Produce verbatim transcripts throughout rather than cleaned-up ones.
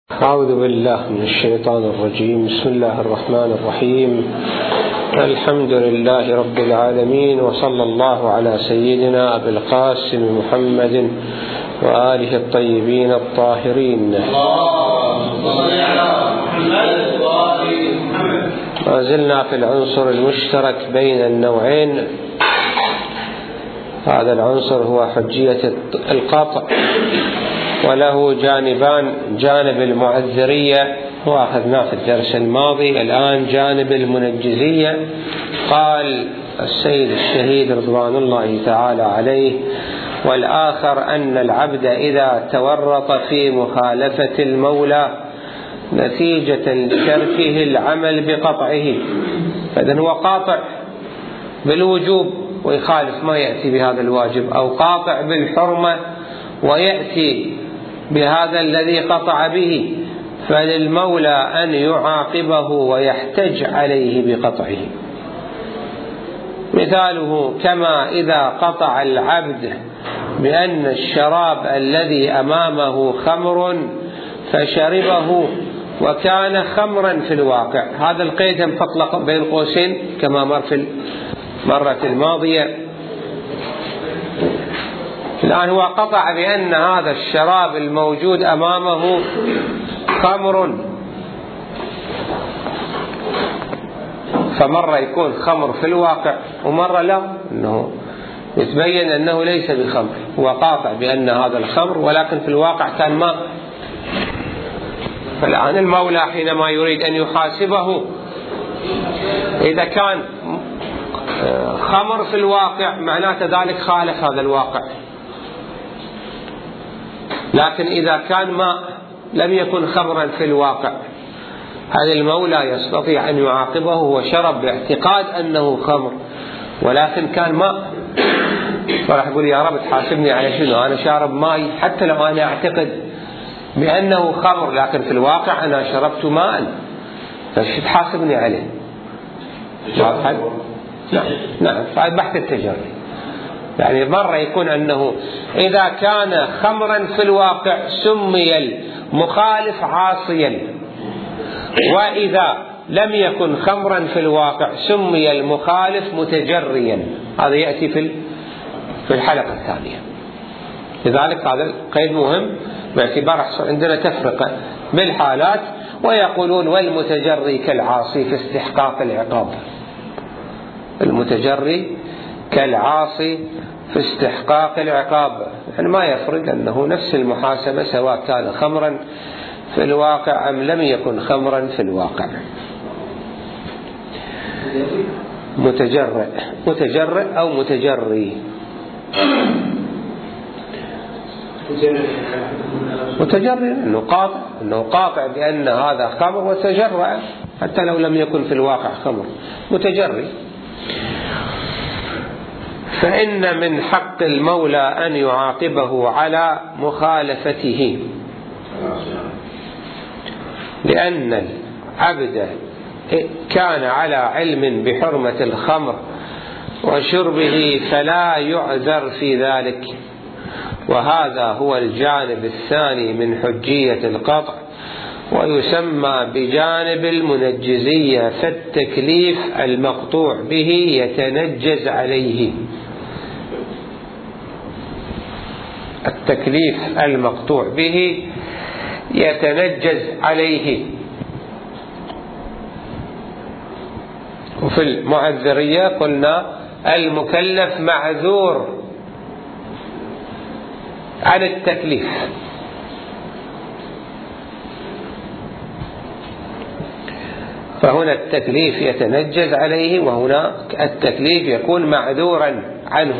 أعوذ بالله من الشيطان الرجيم. بسم الله الرحمن الرحيم. الحمد لله رب العالمين، وصلى الله على سيدنا أبي القاسم محمد وآله الطيبين الطاهرين. ما زلنا في العنصر المشترك بين النوعين. هذا العنصر هو حجية القطع، وله جانبان: جانب المعذرية وأخذناه في الدرس الماضي، الآن جانب المنجزية. قال السيد الشهيد رضوان الله تعالى عليه: والآخر أن العبد إذا تورط في مخالفة المولى نتيجة لتركه العمل بقطعه، فإذن هو قاطع بالوجوب ويخالف ما يأتي بهذا الواجب، أو قاطع بالحرمة ويأتي بهذا الذي قطع به، فللمولى أن يعاقبه ويحتج عليه بقطعه. مثاله: كما إذا قطع العبد بأن الشراب الذي أمامه خمر فشربه وكان خمرا في الواقع. هذا القيد مطلق بين قوسين كما مر في المرة الماضية. الآن هو قطع بأن هذا الشراب الموجود أمامه خمر، فمرة يكون خمر في الواقع ومرة لا، أنه يتبين أنه ليس بخمر. هو قاطع بأن هذا الخمر ولكن في الواقع كان ماء. فالآن المولى حينما يريد أن يحاسبه إذا كان خمر في الواقع معناته ذلك خالف هذا الواقع، لكن إذا كان ماء لم يكن خمرا في الواقع، هذا المولى يستطيع أن يعاقبه. هو شرب باعتقاد أنه خمر ولكن كان ماء، فراح يقول: يا رب تحاسبني على شنو؟ أنا شارب ماء حتى لو أنا أعتقد بأنه خمر، لكن في الواقع أنا شربت ماء، فش تحاسبني عليه؟ نعم نعم هذا بحث التجري. يعني مرة يكون أنه إذا كان خمرا في الواقع سمي المخالف عاصيا، وإذا لم يكن خمرا في الواقع سمي المخالف متجريا. هذا يأتي في في الحلقة الثانية. لذلك هذا القيد مهم باعتبار عندنا تفرقة بالحالات، ويقولون: والمتجري كالعاصي في استحقاق العقاب. المتجري كالعاصي في استحقاق العقاب، يعني ما يفرق أنه نفس المحاسبة سواء كان خمرا في الواقع أم لم يكن خمرا في الواقع. متجرئ متجرئ أو متجري. متجرئ أنه قاطع أنه قاطع بأن هذا خمر وتجرأ حتى لو لم يكن في الواقع خمر. متجري. فإن من حق المولى أن يعاقبه على مخالفته، لأن العبد كان على علم بحرمة الخمر وشربه فلا يعذر في ذلك. وهذا هو الجانب الثاني من حجية القطع، ويسمى بجانب المنجزية. فالتكليف المقطوع به يتنجز عليه. التكليف المقطوع به يتنجز عليه. وفي المعذرية قلنا المكلف معذور عن التكليف، فهنا التكليف يتنجز عليه، وهنا التكليف يكون معذورا عنه.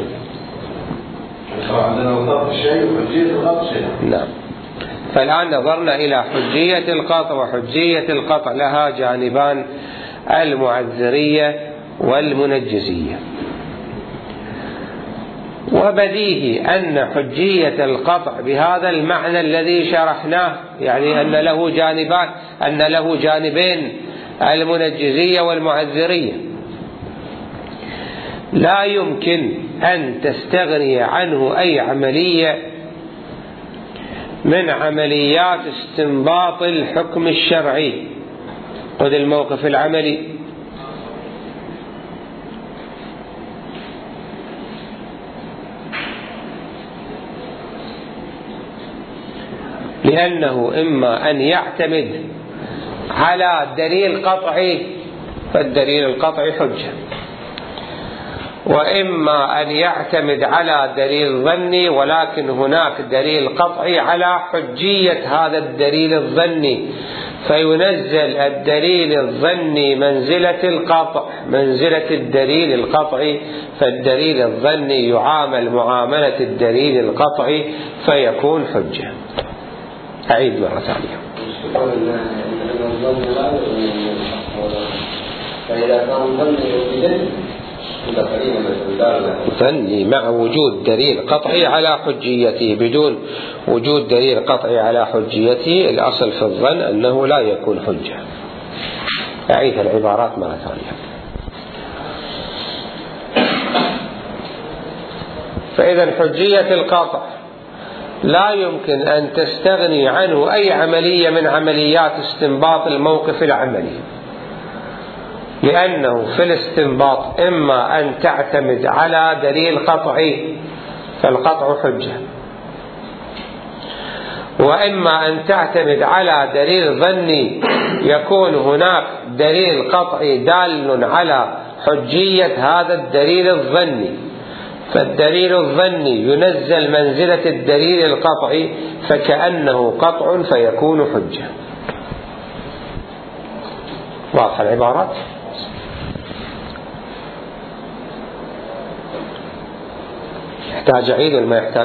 نعم. فالآن نظرنا إلى حجية القطع، وحجية القطع لها جانبان: المعذرية والمنجزية. وبديهي أن حجية القطع بهذا المعنى الذي شرحناه، يعني أن له جانبان، أن له جانبين: المنجزية والمعذرية، لا يمكن أن تستغني عنه أي عملية من عمليات استنباط الحكم الشرعي. خذ الموقف العملي. لأنه إما أن يعتمد على دليل قطعي فالدليل القطعي حجة، وإما أن يعتمد على دليل ظني ولكن هناك دليل قطعي على حجية هذا الدليل الظني، فينزل الدليل الظني منزلة القطع منزلة الدليل القطعي، فالدليل الظني يعامل معاملة الدليل القطعي فيكون حجة. أعيد مرة ثانية. فإذا كان ظني مع وجود دليل قطعي على حجيته، بدون وجود دليل قطعي على حجيته الأصل في الظن أنه لا يكون حجة. أعيد العبارات مرة ثانية. فإذا حجية القطع لا يمكن أن تستغني عنه أي عملية من عمليات استنباط الموقف العملي، لأنه في الاستنباط إما أن تعتمد على دليل قطعي فالقطع حجة، وإما أن تعتمد على دليل ظني يكون هناك دليل قطعي دال على حجية هذا الدليل الظني، فالدليل الظني ينزل منزلة الدليل القطعي فكأنه قطع فيكون حجة. واضح العبارات؟ يحتاج أعيد ولا ما يحتاج؟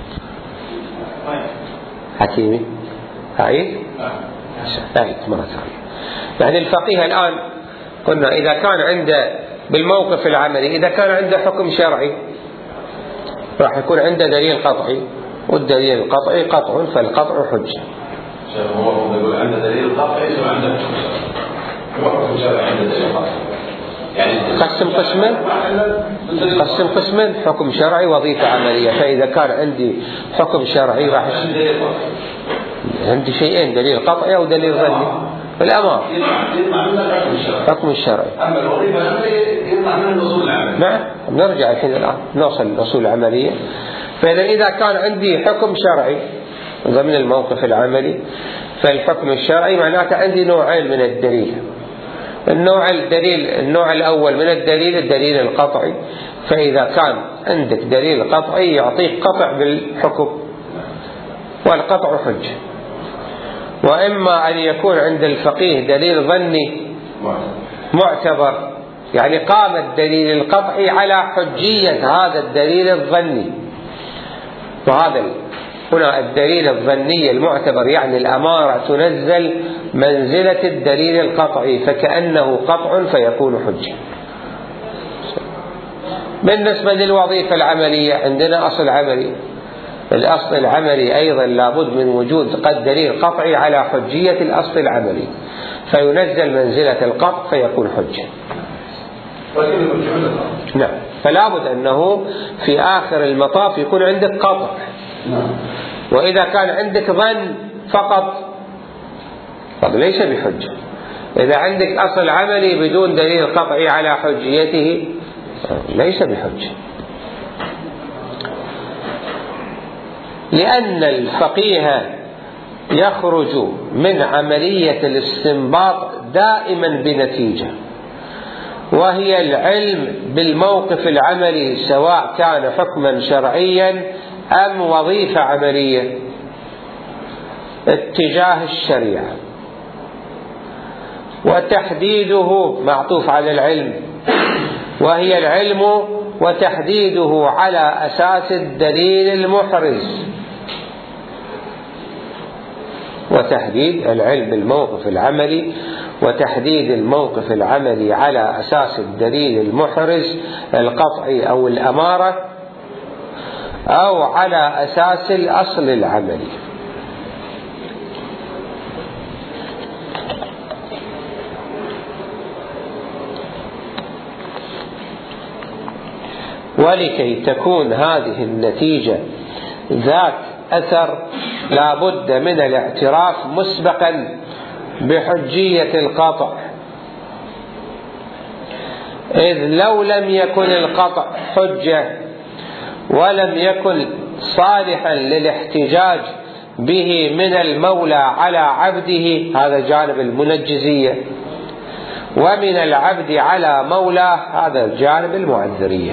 حكيمي أعيد؟ أعيد مرة ثانية. يعني الفقيه الآن قلنا إذا كان عنده بالموقف العملي إذا كان عنده حكم شرعي راح يكون عنده دليل قطعي، والدليل القطعي قطع فالقطع حجة. هو يقول عنده دليل قطعي ثم عنده حكم شرعي عنده دليل قطعي. يعني قسم قسمين قسم قسمين حكم شرعي وظيفة عملية. فإذا كان عندي حكم شرعي راح عندي شيئين، دليل قطعي أو دليل ظني. الأمر حكم الشرعي، أما الوظيفة يطلع من الأصول العملية. نعم نرجع الحين الآن نوصل للأصول العملية. فإذا إذا كان عندي حكم شرعي ضمن الموقف العملي فالحكم الشرعي معناته عندي نوعين من الدليل. النوع الدليل النوع الأول من الدليل الدليل القطعي، فإذا كان عندك دليل قطعي يعطيك قطع بالحكم والقطع حجة، وإما أن يكون عند الفقيه دليل ظني معتبر، يعني قام الدليل القطعي على حجية هذا الدليل الظني، وهذا هنا الدليل الظني المعتبر يعني الأمارة تنزل منزلة الدليل القطعي فكأنه قطع فيكون حجة. بالنسبة للوظيفة العملية عندنا أصل عملي، الأصل العملي أيضا لابد من وجود قد دليل قطعي على حجية الأصل العملي فينزل منزلة القطع فيكون حجة. نعم، فلا بد أنه في آخر المطاف يكون عندك قطع. وإذا كان عندك ظن فقط طب ليس بحجة. إذا عندك أصل عملي بدون دليل قطعي على حجيته ليس بحجة، لأن الفقيه يخرج من عملية الاستنباط دائما بنتيجة، وهي العلم بالموقف العملي سواء كان حكما شرعيا أم وظيفة عملية اتجاه الشريعة، وتحديده معطوف على العلم، وهي العلم وتحديده على أساس الدليل المحرز. وتحديد العلم بالموقف العملي وتحديد الموقف العملي على أساس الدليل المحرز القطعي أو الأمارة أو على أساس الأصل العملي. ولكي تكون هذه النتيجة ذات أثر لا بد من الاعتراف مسبقا بحجية القطع، إذ لو لم يكن القطع حجة ولم يكن صالحا للاحتجاج به من المولى على عبده، هذا جانب المنجزية، ومن العبد على مولاه، هذا جانب المعذرية.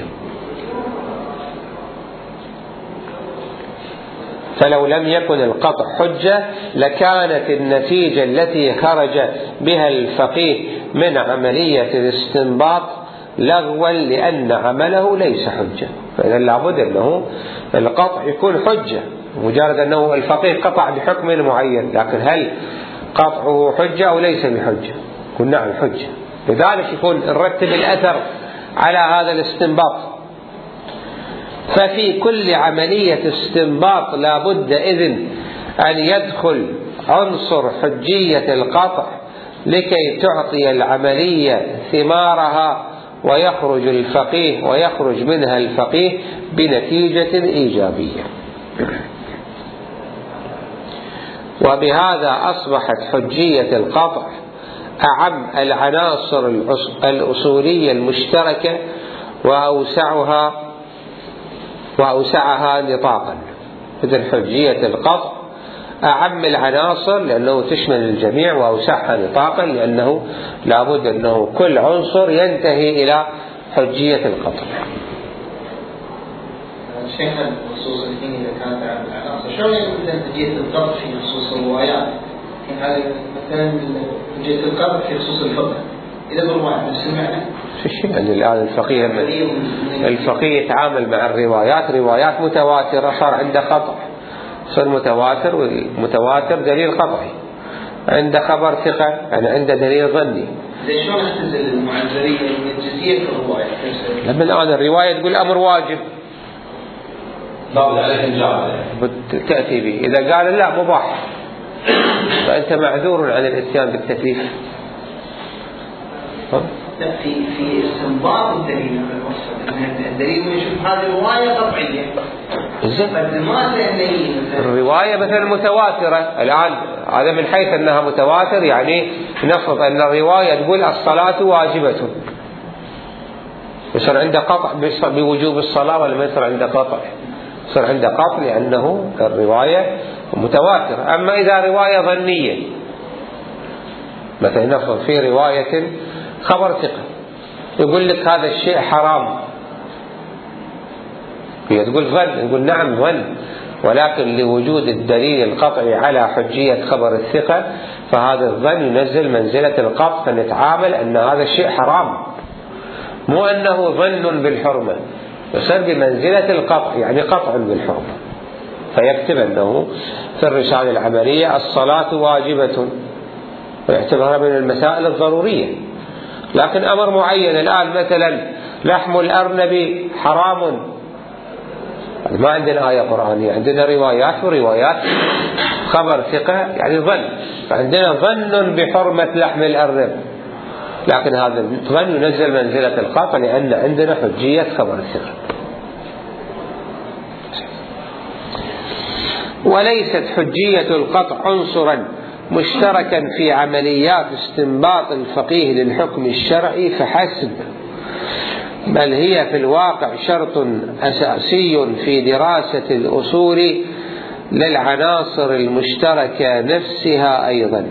فلو لم يكن القطع حجة لكانت النتيجة التي خرج بها الفقيه من عملية الاستنباط لغوا، لأن عمله ليس حجة. فإذا لابد أنه القطع يكون حجة، مجرد أنه الفقيه قطع بحكم معين، لكن هل قطعه حجة أو ليس بحجة؟ يقول نعم حجة، لذلك يكون نرتب الأثر على هذا الاستنباط. ففي كل عملية استنباط لابد إذن أن يدخل عنصر حجية القطع لكي تعطي العملية ثمارها ويخرج الفقيه ويخرج منها الفقيه بنتيجة إيجابية. وبهذا أصبحت حجية القطع أعم العناصر الأصولية المشتركة وأوسعها وأوسعها نطاقا. إذن حجية القطع أعم العناصر لأنه تشمل الجميع، وأوسعها نطاقا لأنه لابد أنه كل عنصر ينتهي إلى حجية القطع. شيخنا بخصوص الحين إذا كانت عن العناصر، شلون يمكن حجية القطع في خصوص الروايات؟ يعني مثلا حجية القطع في خصوص الفقه إذا بالرواية نفس المعنى؟ يعني الآن الفقيه الفقيه يتعامل مع الروايات، روايات متواترة صار عنده قطع، صار متواتر، والمتواتر دليل قطعي. عنده خبر ثقة يعني عنده دليل ظني. ليش ما نختزل المعذرية المنجزية في الرواية؟ لما الآن الرواية تقول أمر واجب ضابط عليك الجار تأتي به، إذا قال لا مباح فأنت معذور عن الإتيان بالتكليف. لا في في استنباط الدليل على المقصد، الدليل يشوف هذه الرواية قطعية. الرواية مثلا متواترة الآن، هذا من حيث أنها متواتر يعني نفرض أن الرواية تقول الصلاة واجبة، يصير عنده قطع بوجوب الصلاة ولا ما يصير عنده قطع؟ يصير عنده قطع لأنه الرواية متواترة. أما إذا رواية ظنية مثلا نفرض في رواية خبر ثقة يقول لك هذا الشيء حرام، هي تقول ظن، يقول نعم ظن، ولكن لوجود الدليل القطعي على حجية خبر الثقة فهذا الظن ينزل منزلة القطع، فنتعامل أن هذا الشيء حرام، مو أنه ظن بالحرمة، يصير بمنزلة القطع يعني قطع بالحرمة. فيكتب أنه في الرسالة العملية الصلاة واجبة، ويعتبرها من المسائل الضرورية. لكن أمر معين الآن مثلا لحم الأرنب حرام، ما عندنا آية قرآنية، عندنا روايات وروايات خبر ثقة يعني ظن، فعندنا ظن بحرمة لحم الأرنب، لكن هذا الظن ينزل منزلة القطع لأن عندنا حجية خبر الثقة. وليست حجية القطع عنصرا مشتركا في عمليات استنباط الفقيه للحكم الشرعي فحسب، بل هي في الواقع شرط أساسي في دراسة الأصول للعناصر المشتركة نفسها أيضا.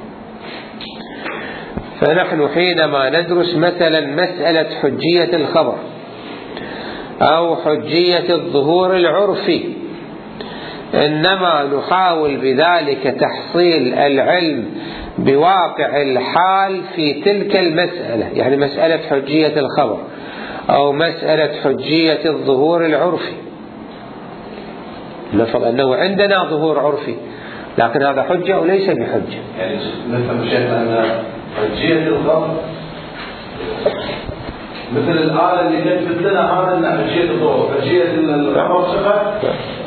فنحن حينما ندرس مثلا مسألة حجية الخبر أو حجية الظهور العرفي إنما نحاول بذلك تحصيل العلم بواقع الحال في تلك المسألة، يعني مسألة حجية الخبر أو مسألة حجية الظهور العرفي. نفرض أنه عندنا ظهور عرفي لكن هذا حجة وليس بحجة. يعني نفهم شيخنا أن حجية الخبر مثل الآلة اللي كتبت لنا هذا أن حجية الظهور، حجية الخبر ثقة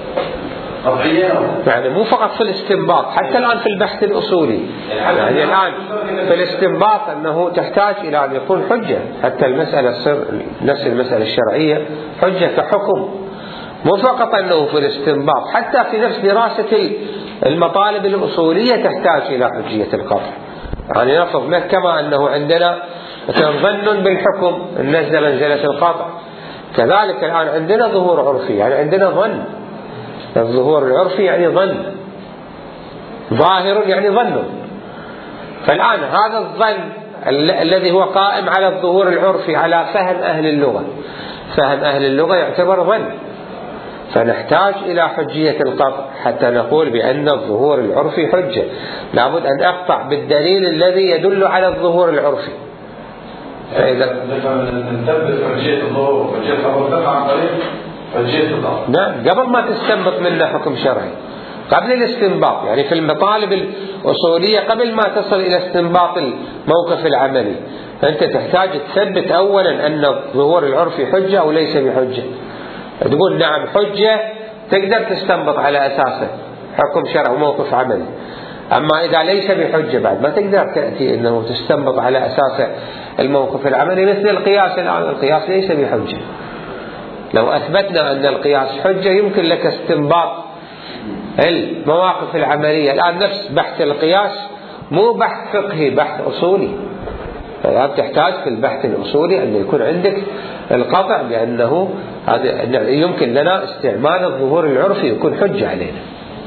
يعني مو فقط في الاستنباط، حتى الآن في البحث الأصولي يعني الآن في الاستنباط أنه تحتاج إلى أن يكون حجة، حتى المسألة تصير نفس المسألة الشرعية حجة كحكم، مو فقط أنه في الاستنباط، حتى في نفس دراسة المطالب الأصولية تحتاج إلى حجية القطع. يعني نفرض كما أنه عندنا مثلا ظن بالحكم النزل منزلة القطع، كذلك الآن عندنا ظهور عرفي، يعني عندنا ظن. الظهور العرفي يعني ظن، ظاهر يعني ظن. فالآن هذا الظن الذي هو قائم على الظهور العرفي على فهم أهل اللغة، فهم أهل اللغة يعتبر ظن، فنحتاج إلى حجية القطع حتى نقول بأن الظهور العرفي حجة. لابد أن أقطع بالدليل الذي يدل على الظهور العرفي. فإذا نثبت حجية الظهور وحجية القطع عن طريق حجية القطع. نعم، قبل ما تستنبط منه حكم شرعي، قبل الاستنباط، يعني في المطالب الأصولية قبل ما تصل إلى استنباط الموقف العملي، فأنت تحتاج تثبت أولا أن الظهور العرفي حجة أو ليس بحجة. تقول نعم حجة، تقدر تستنبط على أساسه حكم شرعي وموقف عملي. أما إذا ليس بحجة بعد ما تقدر تأتي أنه تستنبط على أساسه الموقف العملي. مثل القياس الآن، القياس ليس بحجة. لو أثبتنا أن القياس حجة يمكن لك استنباط المواقف العملية. الآن نفس بحث القياس مو بحث فقهي، بحث أصولي، فالآن تحتاج في البحث الأصولي أن يكون عندك القطع بأنه هذا يمكن لنا استعمال الظهور العرفي يكون حجة علينا.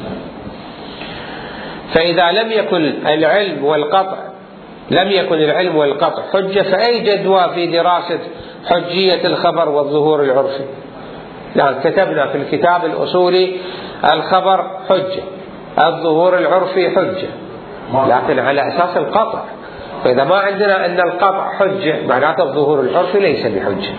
فإذا لم يكن العلم والقطع لم يكن العلم والقطع حجة، فأي جدوى في دراسة حجية الخبر والظهور العرفي؟ يعني كتبنا في الكتاب الأصولي الخبر حجة، الظهور العرفي حجة، لكن على أساس القطع. فإذا ما عندنا أن القطع حجة معناته الظهور العرفي ليس بحجة.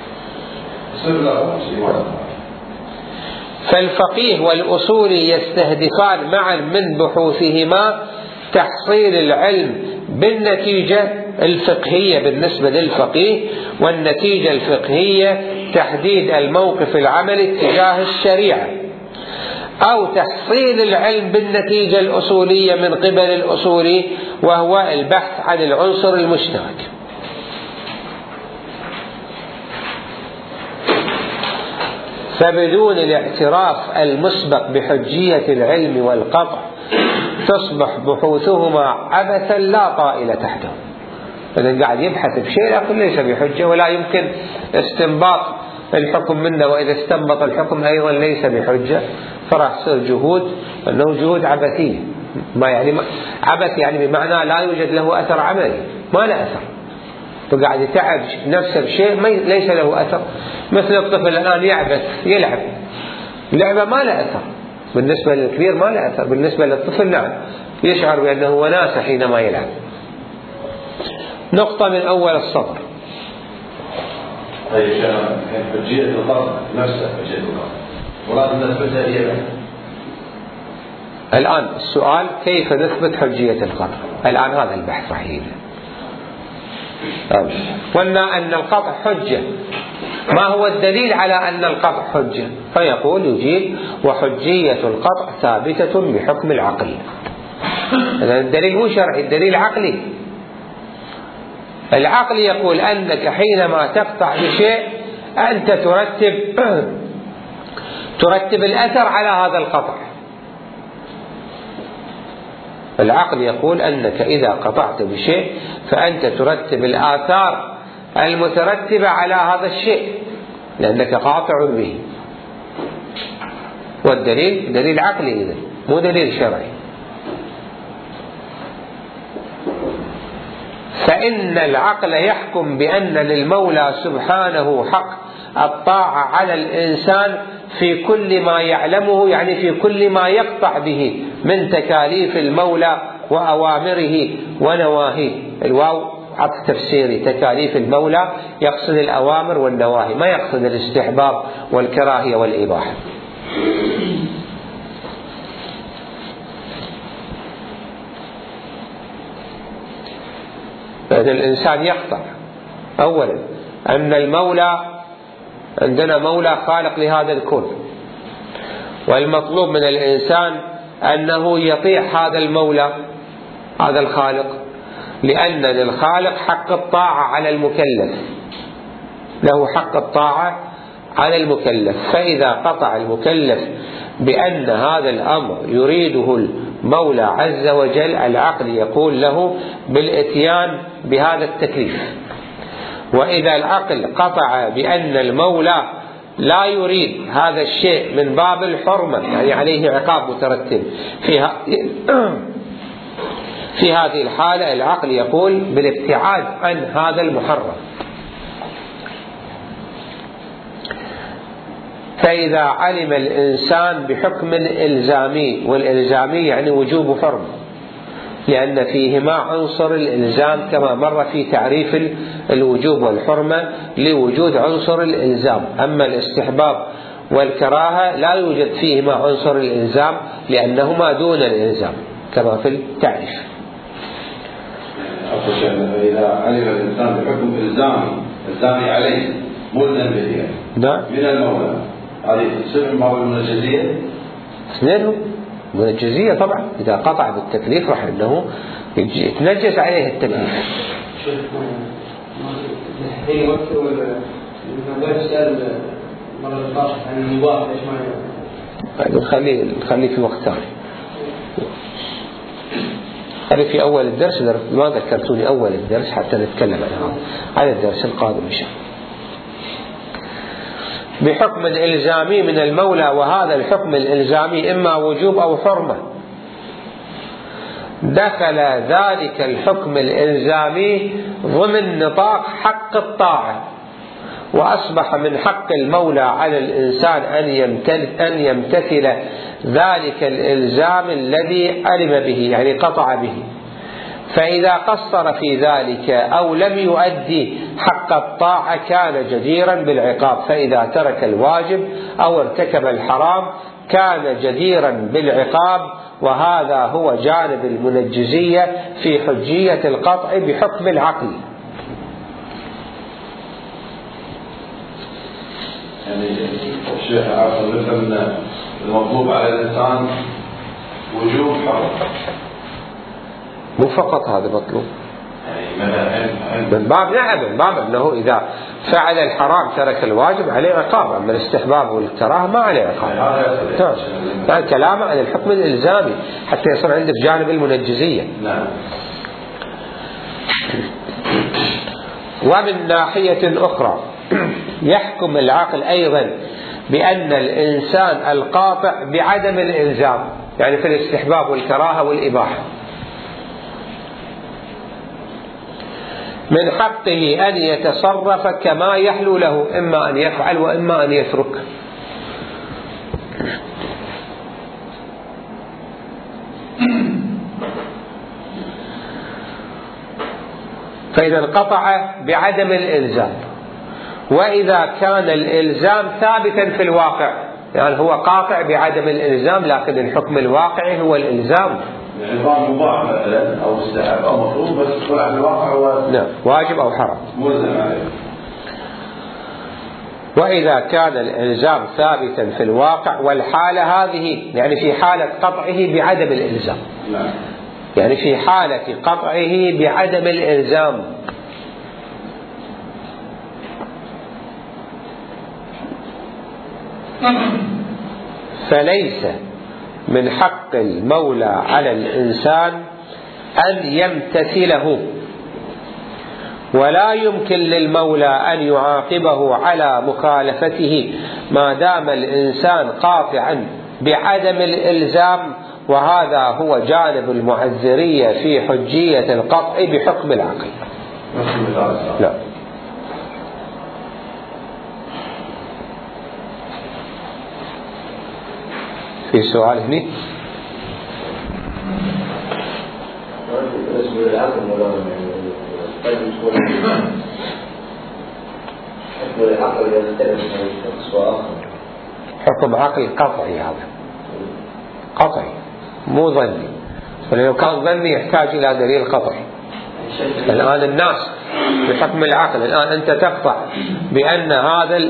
فالفقيه والأصولي يستهدفان معا من بحوثهما تحصيل العلم بالنتيجة الفقهية بالنسبة للفقيه، والنتيجة الفقهية تحديد الموقف العملي تجاه الشريعة، أو تحصيل العلم بالنتيجة الأصولية من قبل الأصولي وهو البحث عن العنصر المشترك. فبدون الاعتراف المسبق بحجية العلم والقطع تصبح بحوثهما عبثا لا طائل تحته. إذا قاعد يبحث بشيء لكن ليس بحجة ولا يمكن استنباط الحكم منه، وإذا استنبط الحكم أيضا ليس بحجة، فراح تصير جهود أنه جهود عبثية. ما يعني ما عبث يعني بمعنى لا يوجد له أثر عملي، ما له أثر، فقاعد يتعب نفسه بشيء ليس له أثر. مثل الطفل الآن يعبث يلعب لعبة ما له أثر، بالنسبة للكبير ما له أثر، بالنسبة للطفل نعم يشعر بأنه وناسة حينما يلعب. نقطة من أول السطر. طيب حجية القطع نفسها حجية القطع مراد نثبتها هي بعد. الآن السؤال كيف نثبت حجية القطع؟ الآن هذا البحث صحيح. قلنا أن القطع حجة، ما هو الدليل على أن القطع حجة؟ فيقول يجيب وحجية القطع ثابتة بحكم العقل. الدليل مو شرعي، الدليل عقلي. العقل يقول أنك حينما تقطع بشيء أنت ترتب ترتب الأثر على هذا القطع. العقل يقول أنك إذا قطعت بشيء فأنت ترتب الآثار المترتبة على هذا الشيء لأنك قاطع به. والدليل دليل عقلي إذن مو دليل شرعي. فإن العقل يحكم بأن للمولى سبحانه حق الطاعة على الإنسان في كل ما يعلمه، يعني في كل ما يقطع به من تكاليف المولى وأوامره ونواهيه. الواو عطف تفسيري، تكاليف المولى يقصد الأوامر والنواهي، ما يقصد الاستحباب والكراهية والإباحة. فإن الإنسان يقطع أولا أن المولى عندنا مولى خالق لهذا الكون، والمطلوب من الإنسان أنه يطيع هذا المولى هذا الخالق، لأن للخالق حق الطاعة على المكلف، له حق الطاعة على المكلف. فإذا قطع المكلف بأن هذا الأمر يريده المولى عز وجل، العقل يقول له بالإتيان بهذا التكليف. وإذا العقل قطع بأن المولى لا يريد هذا الشيء من باب الحرمة، يعني عليه عقاب مترتب في في هذه الحالة، العقل يقول بالابتعاد عن هذا المحرم. فإذا علم الإنسان بحكم الإلزامي، والإلزامي يعني وجوب فرض، لأن فيهما عنصر الإلزام كما مر في تعريف الوجوب والحرمة لوجود عنصر الإلزام. أما الاستحباب والكراهة لا يوجد فيهما عنصر الإلزام لأنهما دون الإلزام كما في التعريف. إذا علم الإنسان بحكم إلزامي إلزامي عليه ملزم به من المولى، هذه تصير من باب المنجزية؟ اثنين منجزية طبعا. إذا قطع بالتكليف راح أنه يتنجس عليه التكليف. الحين وقت ما بسأل مرة الطاقة عن المباح ليش ما نخليه نخليه في وقت ثاني. هذا في أول الدرس، ما ذكرتوني أول الدرس حتى نتكلم عنها على الدرس القادم إن شاء الله. بحكم الإلزامي من المولى، وهذا الحكم الإلزامي إما وجوب أو حرمة. دخل ذلك الحكم الإلزامي ضمن نطاق حق الطاعة، وأصبح من حق المولى على الإنسان أن يمتثل ذلك الإلزام الذي علم به، يعني قطع به. فإذا قصر في ذلك أو لم يؤدي حق الطاعة كان جديرا بالعقاب. فإذا ترك الواجب أو ارتكب الحرام كان جديرا بالعقاب. وهذا هو جانب المنجزية في حجية القطع بحكم العقل. يعني الشيخ عاصم نفهم المطلوب على الإنسان وجوب حرام، مو فقط هذا مطلوب، من باب نعم من باب أنه إذا فعل الحرام ترك الواجب عليه عقاب، أما الاستحباب والكراهة ما عليه عقاب. يعني كلامه عن الحكم الإلزامي حتى يصير عندك جانب المنجزية. ومن ناحية أخرى يحكم العقل أيضا بأن الإنسان القاطع بعدم الإلزام، يعني في الاستحباب والكراهة والإباحة، من حقه أن يتصرف كما يحلو له، إما أن يفعل وإما أن يترك. فإذا انقطع بعدم الإلزام. وإذا كان الإلزام ثابتا في الواقع، يعني هو قاطع بعدم الإلزام لكن الحكم الواقعي هو الإلزام، يعني نظام مباح مثلا أو مستحب أو مطلوب، بس طلع في الواقع هو نعم واجب أو حرام ملزم عليه. وإذا كان الإلزام ثابتا في الواقع، والحالة هذه يعني في حالة قطعه بعدم الإلزام، نعم. يعني في حالة قطعه بعدم الإلزام فليس من حق المولى على الإنسان أن يمتثله، ولا يمكن للمولى أن يعاقبه على مخالفته ما دام الإنسان قاطعا بعدم الإلزام. وهذا هو جانب المعذرية في حجية القطع بحكم العقل. لا. في سؤال هني؟ حكم عقل قطعي، هذا قطعي مو ظني، ولو كان ظني يحتاج إلى دليل قطعي. الآن الناس بحكم العقل، الآن أنت تقطع بأن هذا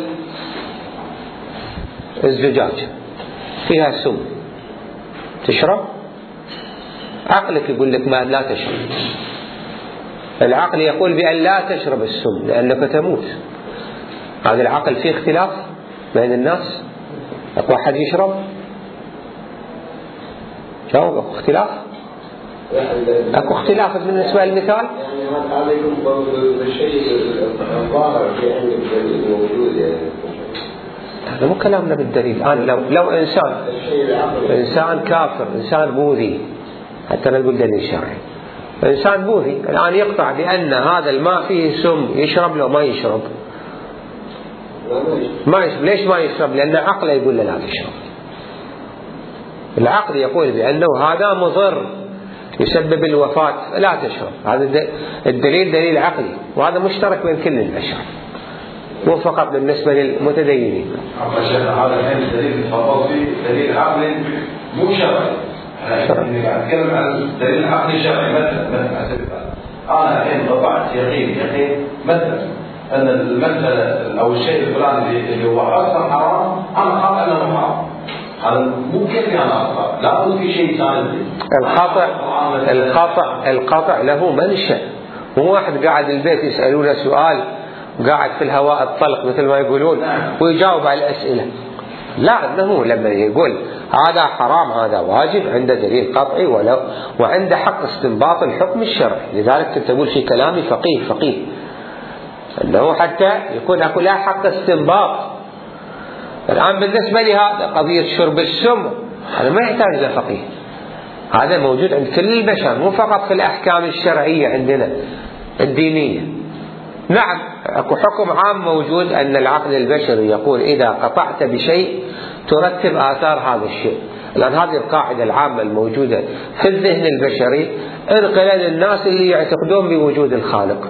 الزجاج فيها سم، تشرب؟ عقلك يقول لك ما لا تشرب، العقل يقول بأن لا تشرب السم لأنك تموت. هذا العقل فيه اختلاف؟ بين الناس؟ اكو احد يشرب؟ جاوب. اكو اختلاف؟ اكو اختلاف بالنسبه للمثال؟ يعني هذا يكون بالشيء الظاهر في عندك دليل موجود يعني. هذا مو كلامنا بالدليل. الآن لو لو إنسان إنسان كافر، إنسان بوذي، حتى نقول دليل شرعي، إنسان بوذي الآن يقطع بأن هذا الماء فيه سم، يشرب لو ما يشرب؟ ما يشرب. ليش ما يشرب؟ لأن عقله يقول له لا تشرب. العقل يقول بأنه هذا مضر يسبب الوفاة، لا تشرب. هذا الدليل دليل عقلي، وهذا مشترك بين كل البشر، مو فقط بالنسبة للمتدينين. هذا الحين الدليل تفضل فيه دليل عقلي مو شرعي. احنا نتكلم عن دليل عقلي شرعي. مثلا مثلا انا الحين قطعت يقين يقين مثلا ان المسألة او الشيء الفلاني اللي هو اصلا حرام، انا خاف انه حرام. هذا مو كيفي انا اخطا، لابد في شيء ثاني. القطع القطع القطع له منشأ. مو واحد قاعد البيت يسألونه سؤال قاعد في الهواء الطلق مثل ما يقولون ويجاوب على الأسئلة. لا، انه لما يقول هذا حرام هذا واجب عنده دليل قطعي ولو وعنده حق استنباط الحكم الشرعي. لذلك كنت أقول في كلامي فقيه فقيه انه حتى يكون اكو له حق استنباط. الآن بالنسبة لهذا قضية شرب السم هذا ما يحتاج إلى فقيه، هذا موجود عند كل البشر، مو فقط في الأحكام الشرعية عندنا الدينية. نعم اكو حكم عام موجود أن العقل البشري يقول إذا قطعت بشيء ترتب آثار هذا الشيء. الآن هذه القاعدة العامة الموجودة في الذهن البشري انقل للناس اللي يعتقدون بوجود الخالق،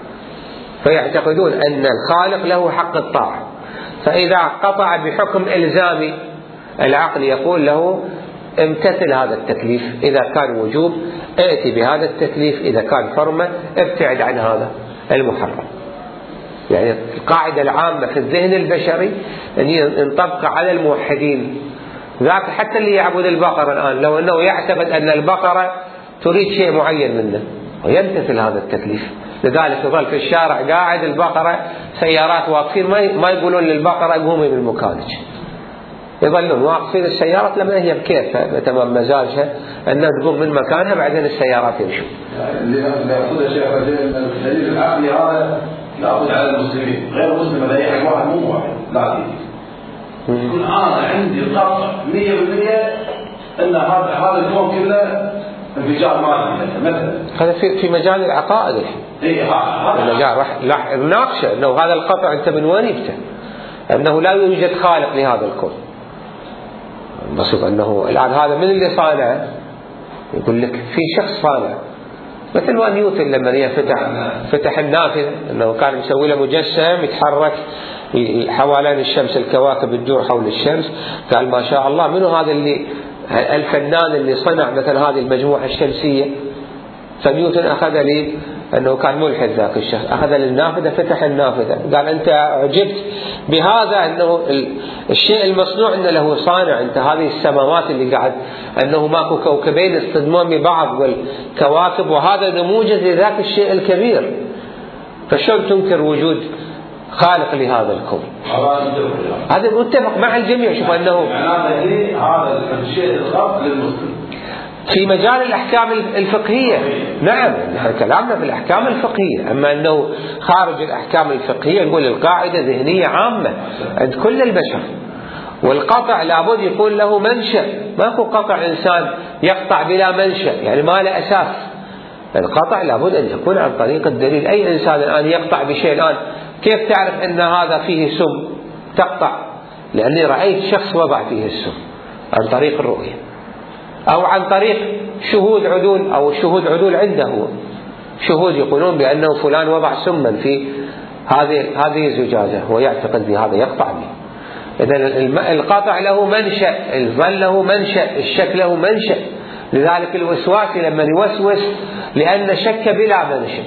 فيعتقدون أن الخالق له حق الطاعة، فإذا قطع بحكم إلزامي العقل يقول له امتثل هذا التكليف، إذا كان وجوب ائتي بهذا التكليف، إذا كان حرمة ابتعد عن هذا المحرم. يعني القاعدة العامة في الذهن البشري أن ينطبق على الموحدين. ذاك حتى اللي يعبد البقرة الآن لو أنه يعتقد أن البقرة تريد شيء معين منه ويمتثل هذا التكليف، لذلك يظل في الشارع قاعد البقرة سيارات واقفين ما يقولون للبقرة قومي من مكانك، يظلون واقفين السيارات لما هي بكيفها تمام مزاجها أنها تقوم من مكانها بعدين السيارات يمشون. اللي يقصد الشيخ الدليل العقلي هذا لابد على المسلمين، غير المسلم لا يحب واحد مو واحد، لا يكون أنا عندي قطع مية بالمية أن هذا هذا الكون كله انفجار مادي مثلا. هذا في في مجال العقائد الحين. إيه هذا مجال راح راح نناقشه انه هذا القطع انت من وين جبته؟ انه لا يوجد خالق لهذا الكون. نصف انه الان هذا من اللي صانعه؟ يقول لك في شخص صانع، مثل ما نيوتن لما فتح فتح النافذه انه كان مسوي له مجسم يتحرك حوالين الشمس، الكواكب تدور حول الشمس، قال ما شاء الله منو هذا اللي الفنان اللي صنع مثل هذه المجموعة الشمسية؟ فنيوتن أخذ لي أنه كان ملحد ذاك الشخص، أخذ للنافذة فتح النافذة قال أنت عجبت بهذا أنه الشيء المصنوع أنه له صانع، أنت هذه السماوات اللي قاعد أنه ماكو كوكبين يصطدمون ببعض والكواكب وهذا نموذج لذاك الشيء الكبير، فشلون تنكر وجود خالق لهذا الكون؟ هذا متفق مع الجميع. شوف أنه هذا الشيء الخاص للمسلم في مجال الأحكام الفقهية. نعم نحن كلامنا في الأحكام الفقهية، أما أنه خارج الأحكام الفقهية نقول القاعدة ذهنية عامة عند كل البشر. والقطع لابد يكون له منشأ، ماكو قطع إنسان يقطع بلا منشأ يعني ما له أساس. القطع لابد أن يكون عن طريق الدليل. أي إنسان الآن يقطع بشيء الآن كيف تعرف أن هذا فيه سم؟ تقطع لأني رأيت شخص وضع فيه السم عن طريق الرؤية أو عن طريق شهود عدول، أو شهود عدول عنده شهود يقولون بأنه فلان وضع سما في هذه هذه الزجاجة هو يعتقد بهذا يقطع به. إذا القطع له منشأ، الظن له منشأ، الشك له منشأ. لذلك الوسواسي لما يوسوس لأن شك بلا منشأ،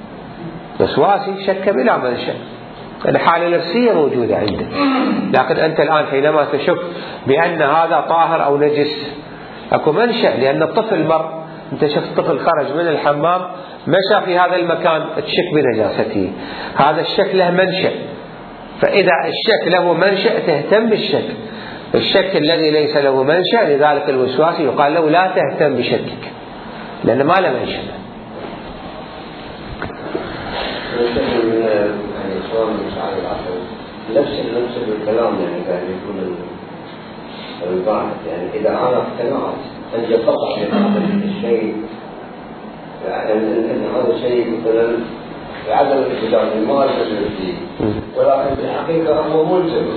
وسواسي شك بلا منشأ، الحالة نفسية موجودة عنده. لكن أنت الآن حينما تشك بأن هذا طاهر أو نجس أكو منشأ، لأن الطفل مر أنت شفت طفل خرج من الحمام مشى في هذا المكان تشك بنجاسته، هذا الشك له منشأ. فإذا الشك له منشأ تهتم بالشك. الشك الذي ليس له منشأ لذلك الوسواس يقال له لا تهتم بشكك لأن ما له منشأ. نفس نفس الكلام يعني كان يكون البعض يعني إذا أنا اقتنعت أن يقطع من الشيء يعني أن هذا الشيء مثلا عدم الاتجاه ما يلزم فيه ولكن في الحقيقة هو ملزم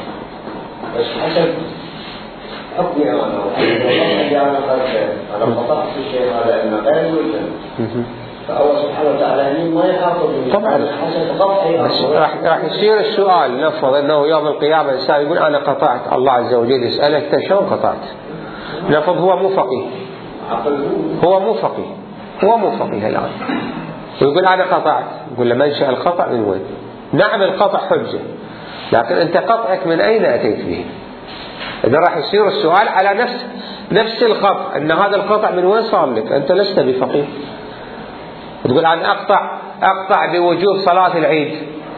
بس حسب حكمي أنا وحكمي أنا أنا قطعت الشيء هذا أنه غير ملزم فالله سبحانه وتعالى ما يحافظ طبعا. بس راح راح يصير السؤال نفرض انه يوم القيامه الانسان يقول انا قطعت، الله عز وجل يساله انت شلون قطعت؟ نفرض هو مو فقيه، هو مو فقيه هو مو فقيه الان ويقول انا قطعت، يقول له منشأ القطع من وين؟ نعم القطع حجه، لكن انت قطعك من اين اتيت به؟ اذا راح يصير السؤال على نفس نفس القطع، ان هذا القطع من وين صار لك؟ انت لست بفقيه. تقول أنا أقطع أقطع بوجوب صلاة العيد،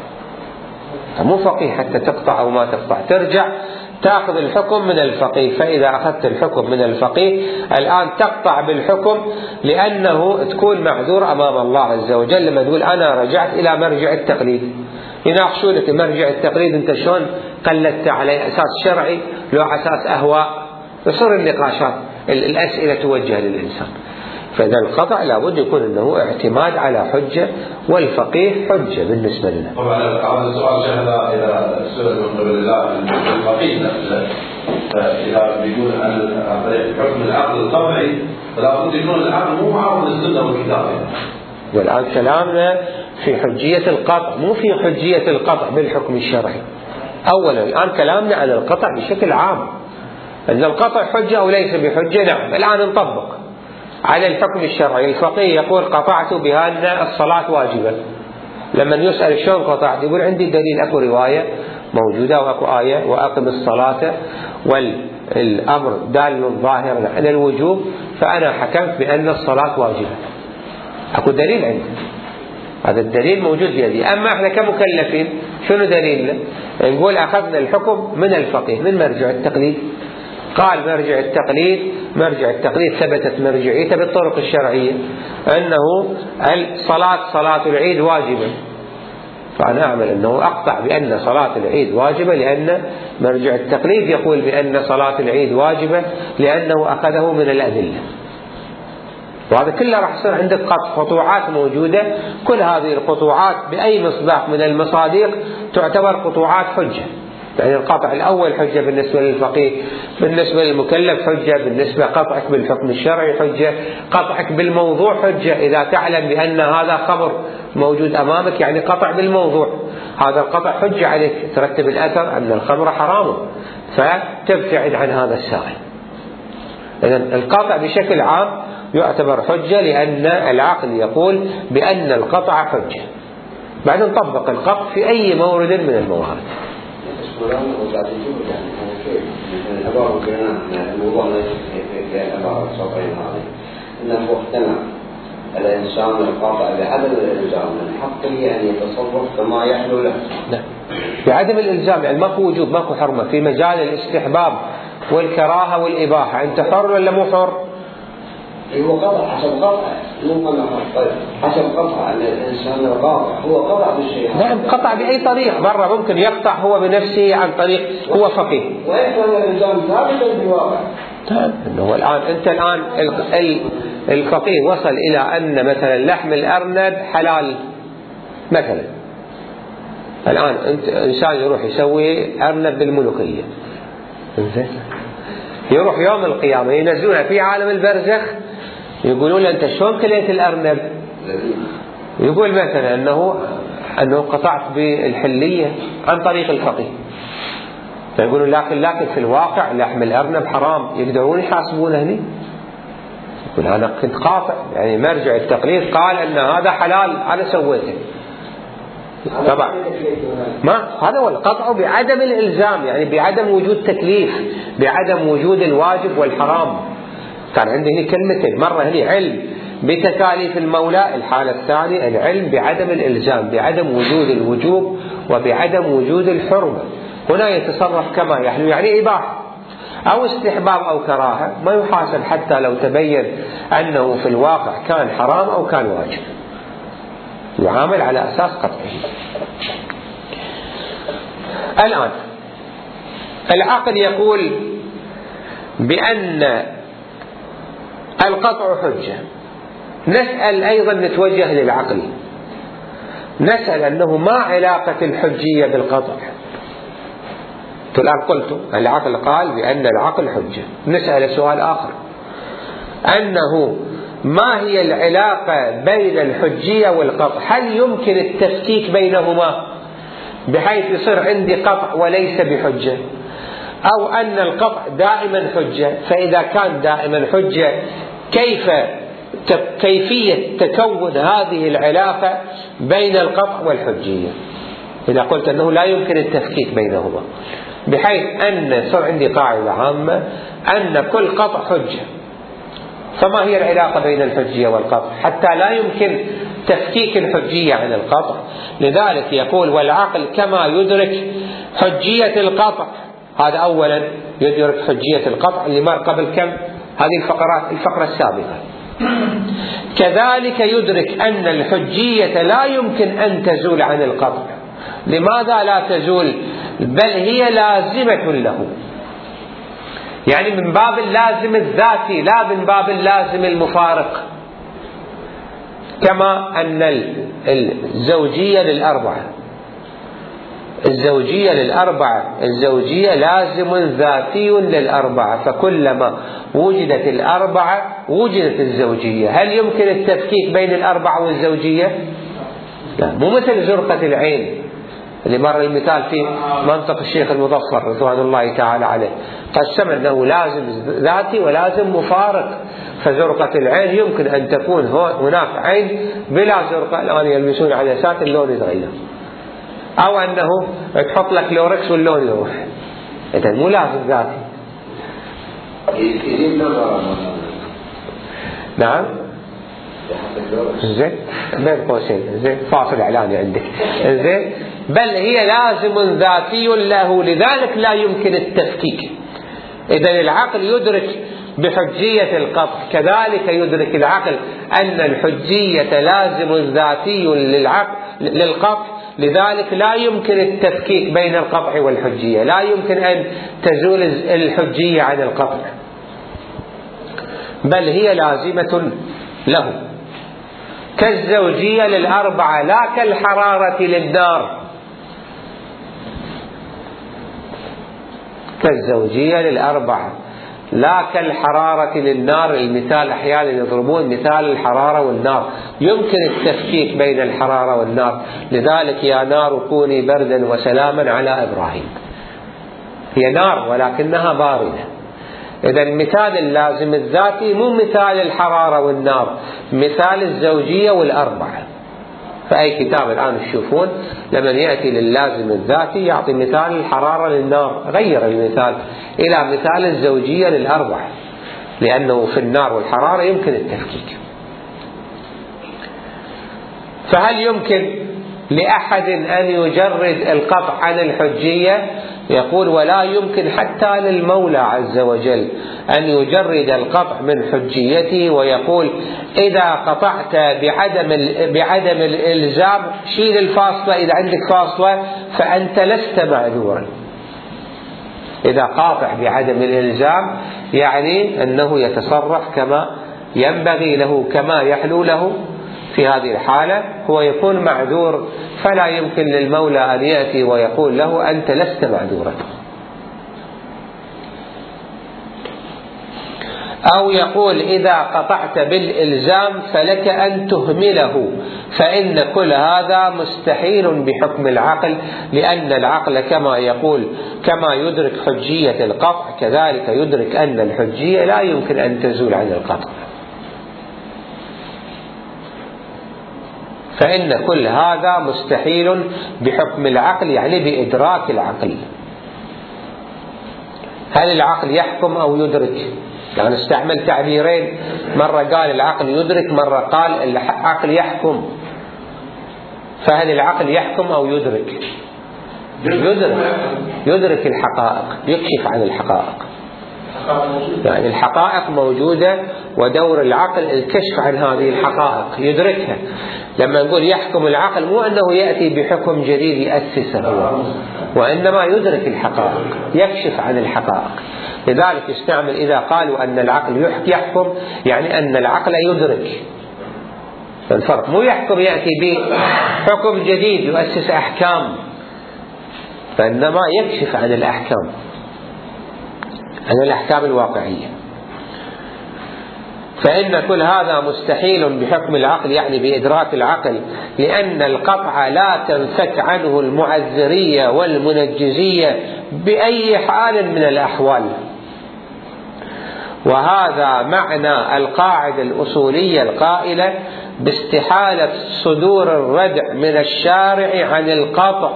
مو فقيه حتى تقطع أو ما تقطع، ترجع تأخذ الحكم من الفقيه. فإذا أخذت الحكم من الفقيه الآن تقطع بالحكم لأنه تكون معذور أمام الله عز وجل. لما تقول أنا رجعت إلى مرجع التقليد يناقشونك مرجع التقليد أنت شلون قلدت على أساس شرعي لو على أساس أهواء، يصير النقاشات الأسئلة توجه للإنسان. فإذا القطع لابد يكون أنه اعتماد على حجة والفقيه حجة بالنسبة لنا. طبعا هذا السؤال شهد إلى السؤال من قبل الله الفقيه نفسه، فإذا بيقول عن طريق حكم العقل الطبيعي فلا بد يكون العقل مو معارض للسنة والكتاب. والآن كلامنا في حجية القطع مو في حجية القطع بالحكم الشرعي. أولا الآن كلامنا عن القطع بشكل عام، أن القطع حجة أو ليس بحجة. نعم الآن نطبق على الحكم الشرعي. الفقيه يقول قطعت بأن الصلاة واجبة، لما يسأل شلون قطعت يقول عندي دليل، أكو رواية موجودة وأكو آية وأقم الصلاة والأمر دال ظاهر على الوجوب فأنا حكمت بأن الصلاة واجبة. أكو دليل عندي، هذا الدليل موجود بيدي. أما احنا كمكلفين شنو دليلنا؟ نقول أخذنا الحكم من الفقيه من مرجع التقليد. قال مرجع التقليد مرجع التقليد ثبتت مرجعيته بالطرق الشرعية أنه الصلاة صلاة العيد واجبة، فأنا أعمل أنه أقطع بأن صلاة العيد واجبة لأن مرجع التقليد يقول بأن صلاة العيد واجبة لأنه أخذه من الأدلة. وهذا كله راح يصير عندك قطوعات موجودة، كل هذه القطوعات بأي مصداق من المصادق تعتبر قطوعات حجة. يعني القطع الأول حجة بالنسبة للفقيه، بالنسبة للمكلف حجة، بالنسبة قطعك بالحكم الشرعي حجة، قطعك بالموضوع حجة إذا تعلم بأن هذا خبر موجود أمامك يعني قطع بالموضوع، هذا القطع حجة عليك ترتب الأثر أن الخمر حرام فتبتعد عن هذا السائل. إذن القطع بشكل عام يعتبر حجة لأن العقل يقول بأن القطع حجة. بعدين نطبق القطع في أي مورد من الموارد. القرآن وقاعد يجيب يعني هو كيف مثل الأبواب الجنان الموضوع ليس في الأبواب الصوتين هذه إنه اقتنع الإنسان القاطع بعدم الإلزام من حقه أن يتصرف كما يحلو له. نعم بعدم الإلزام يعني ماكو وجوب ماكو حرمة في مجال الاستحباب والكراهة والإباحة، أنت حر ولا مو حر؟ هو قطع حسب قطع مو قطع طيب حسب قطع أن الإنسان القاطع هو قطع بالشيء. نعم قطع بأي طريق، مرة ممكن يقطع هو بنفسه عن طريق هو فقيه ويكون الإنسان ثابتا في الواقع. نعم إنه الآن أنت الآن الفقيه وصل إلى أن مثلا لحم الأرنب حلال مثلا. الآن أنت إنسان يروح يسوي أرنب بالملوخية، يروح يوم القيامة ينزلونها في عالم البرزخ يقولون له أنت شلون كليت الأرنب؟ يقول مثلا أنه أنه قطعت بالحلية عن طريق الفقيه، فيقولون لكن لكن في الواقع لحم الأرنب حرام، يقدرون يحاسبونه هني؟ يقول أنا كنت قاطع يعني مرجع التقليد قال أن هذا حلال أنا سويته. طبعا ما هذا هو القطع بعدم الإلزام يعني بعدم وجود تكليف، بعدم وجود الواجب والحرام. كان عندي هنا كلمتين، مرة هنا علم بتكاليف المولى. الحالة الثانية العلم بعدم الإلزام، بعدم وجود الوجوب وبعدم وجود الحرمة. هنا يتصرف كما يحلو، يعني إباحة أو استحباب أو كراهة، ما يحاسب حتى لو تبين أنه في الواقع كان حرام أو كان واجب، يعامل على أساس قطعه. الآن العقل يقول بأن القطع حجة. نسأل أيضا، نتوجه للعقل، نسأل أنه ما علاقة الحجية بالقطع؟ الآن قلت العقل قال بأن العقل حجة. نسأل سؤال آخر، أنه ما هي العلاقة بين الحجية والقطع؟ هل يمكن التفكيك بينهما بحيث يصير عندي قطع وليس بحجة، أو أن القطع دائما حجة؟ فإذا كان دائما حجة كيف كيفية تكون هذه العلاقة بين القطع والحجية؟ إذا قلت أنه لا يمكن التفكيك بينهما، بحيث أن صار عندي قاعدة عامة أن كل قطع حجة، فما هي العلاقة بين الحجية والقطع حتى لا يمكن تفكيك الحجية عن القطع؟ لذلك يقول والعقل كما يدرك حجية القطع، هذا أولا يدرك حجية القطع اللي مر قبل كم هذه الفقرات الفقرة السابقة. كذلك يدرك أن الحجية لا يمكن أن تزول عن القطع. لماذا لا تزول؟ بل هي لازمة له، يعني من باب اللازم الذاتي لا من باب اللازم المفارق. كما أن الزوجية للأربعة، الزوجية للأربعة الزوجية لازم ذاتي للأربعة، فكلما وجدت الأربعة وجدت الزوجية. هل يمكن التفكيك بين الأربعة والزوجية؟ لا، مو مثل زرقة العين اللي مر المثال في منطق الشيخ المظفر رضوان الله تعالى عليه، قسم أنه لازم ذاتي ولازم مفارق. فزرقة العين يمكن أن تكون هناك عين بلا زرقة، الآن يلبسون عدسات اللون يتغير، أو أنه تحط لك لوركس واللون يروح، إذا مو لازم ذاتي. نعم زين بين قوسين زين فاصل إعلاني عندك زين، بل هي لازم ذاتي له، لذلك لا يمكن التفكيك. إذا العقل يدرك بحجية القطع، كذلك يدرك العقل أن الحجية لازم ذاتي للعقل للقطع، لذلك لا يمكن التفكيك بين القطع والحجية، لا يمكن أن تزول الحجية عن القطع، بل هي لازمة له. كالزوجية للأربعة لا كالحرارة للنار، كالزوجية للأربعة لا كالحرارة للنار. المثال أحيانا يضربون مثال الحرارة والنار، يمكن التفكيك بين الحرارة والنار، لذلك يا نار كوني بردا وسلاما على إبراهيم، هي نار ولكنها باردة. إذا المثال اللازم الذاتي مو مثال الحرارة والنار، مثال الزوجية والأربعة. فأي كتاب الآن تشوفون لما يأتي لللازم الذاتي يعطي مثال الحرارة للنار، غير المثال إلى مثال الزوجية للأربعة، لأنه في النار والحرارة يمكن التفكيك. فهل يمكن لأحد أن يجرد القطع عن الحجية؟ يقول ولا يمكن حتى للمولى عز وجل أن يجرد القطع من حجيته، ويقول إذا قطعت بعدم بعدم الإلزام شيل الفاصلة، إذا عندك فاصلة فأنت لست معذورا. إذا قاطع بعدم الإلزام يعني أنه يتصرف كما ينبغي له كما يحلو له، في هذه الحالة هو يكون معذور، فلا يمكن للمولى أن يأتي ويقول له أنت لست معذورا. أو يقول إذا قطعت بالإلزام فلك أن تهمله، فإن كل هذا مستحيل بحكم العقل، لأن العقل كما يقول كما يدرك حجية القطع كذلك يدرك أن الحجية لا يمكن أن تزول عن القطع. فإن كل هذا مستحيل بحكم العقل، يعني بإدراك العقل. هل العقل يحكم أو يدرك؟ يعني استعمل تعبيرين، مرة قال العقل يدرك، مرة قال العقل يحكم. فهل العقل يحكم أو يدرك؟ يدرك يدرك الحقائق، يكشف عن الحقائق. يعني الحقائق موجودة، ودور العقل الكشف عن هذه الحقائق، يدركها. لما نقول يحكم العقل مو أنه يأتي بحكم جديد يأسسه هو، وإنما يدرك الحقائق، يكشف عن الحقائق. لذلك يستعمل إذا قالوا أن العقل يحكم، يعني أن العقل يدرك. الفرق مو يحكم يأتي بحكم جديد يؤسس أحكام، فإنما يكشف عن الأحكام، عن الأحكام الواقعية. فإن كل هذا مستحيل بحكم العقل، يعني بإدراك العقل، لأن القطع لا تنفك عنه المعذرية والمنجزية بأي حال من الأحوال. وهذا معنى القاعدة الأصولية القائلة باستحالة صدور الردع من الشارع عن القطع.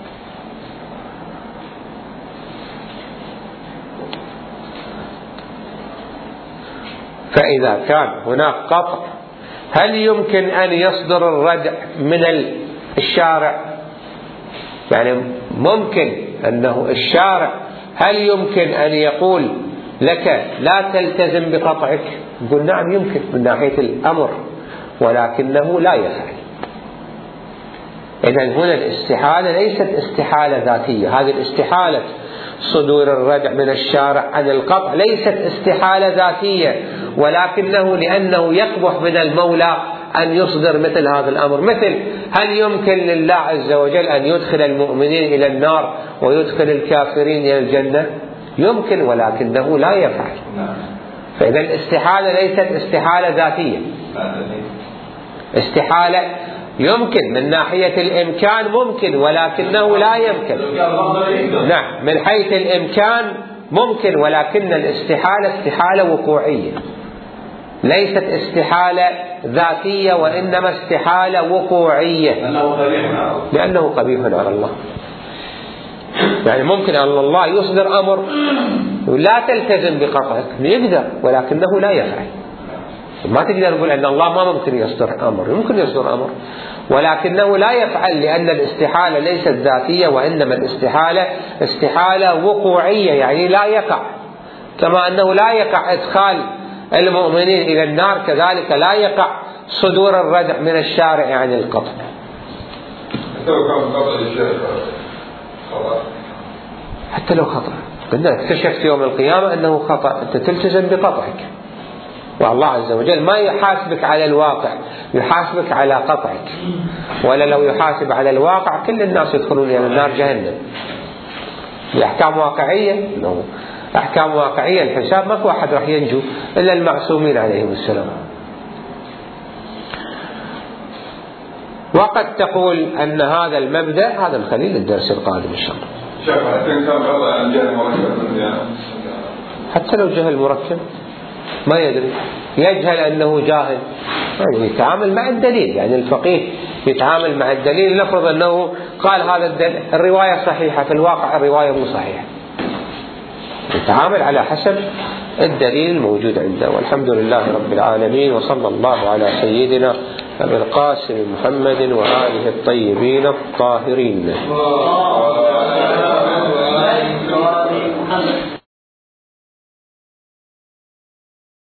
فإذا كان هناك قطع، هل يمكن أن يصدر الردع من الشارع؟ يعني ممكن أنه الشارع هل يمكن أن يقول لك لا تلتزم بقطعك؟ يقول نعم يمكن من ناحية الأمر، ولكنه لا يفعل. إذن هنا الاستحالة ليست استحالة ذاتية. هذه الاستحالة صدور الردع من الشارع عن القطع ليست استحالة ذاتية، ولكنه لأنه يقبح من المولى أن يصدر مثل هذا الأمر. مثل هل يمكن لله عز وجل أن يدخل المؤمنين إلى النار ويدخل الكافرين إلى الجنة؟ يمكن، ولكنه لا يفعل. فإذا الاستحالة ليست استحالة ذاتية. استحالة يمكن من ناحية الإمكان ممكن، ولكنه لا يمكن. نعم، من حيث الإمكان ممكن، ولكن الاستحالة استحالة وقوعية، ليست استحالة ذاتية، وإنما استحالة وقوعية، لأنه قبيح على الله. يعني ممكن أن الله يصدر أمر لا تلتزم بقطعك، يقدر، ولكنه لا يفعل. ما تقدر نقول أن الله ما ممكن يصدر أمر، يمكن يصدر أمر ولكنه لا يفعل، لأن الاستحالة ليست ذاتية، وإنما الاستحالة استحالة وقوعية، يعني لا يقع. كما أنه لا يقع إدخال المؤمنين إلى النار، كذلك لا يقع صدور الردع من الشارع عن القطع. حتى لو خطأ، قلنا اكتشفت يوم القيامة أنه خطأ، أنت تلتزم بقطعك، والله عز وجل ما يحاسبك على الواقع، يحاسبك على قطعك. ولا لو يحاسب على الواقع كل الناس يدخلون إلى النار جهنم. الأحكام واقعية، أحكام واقعية، الحساب ما في واحد راح ينجو إلا المعصومين عليهم السلام. وقد تقول أن هذا المبدأ، هذا نخليه للدرس القادم إن شاء الله. حتى لو جهل مركب ما يدري، يجهل أنه جاهل، يعني يتعامل مع الدليل. يعني الفقيه يتعامل مع الدليل. نفرض أنه قال هذا الدليل الرواية صحيحة، في الواقع الرواية مو صحيحة، يتعامل على حسب الدليل الموجود عنده. والحمد لله رب العالمين، وصلى الله على سيدنا أبي القاسم محمد وآله الطيبين الطاهرين.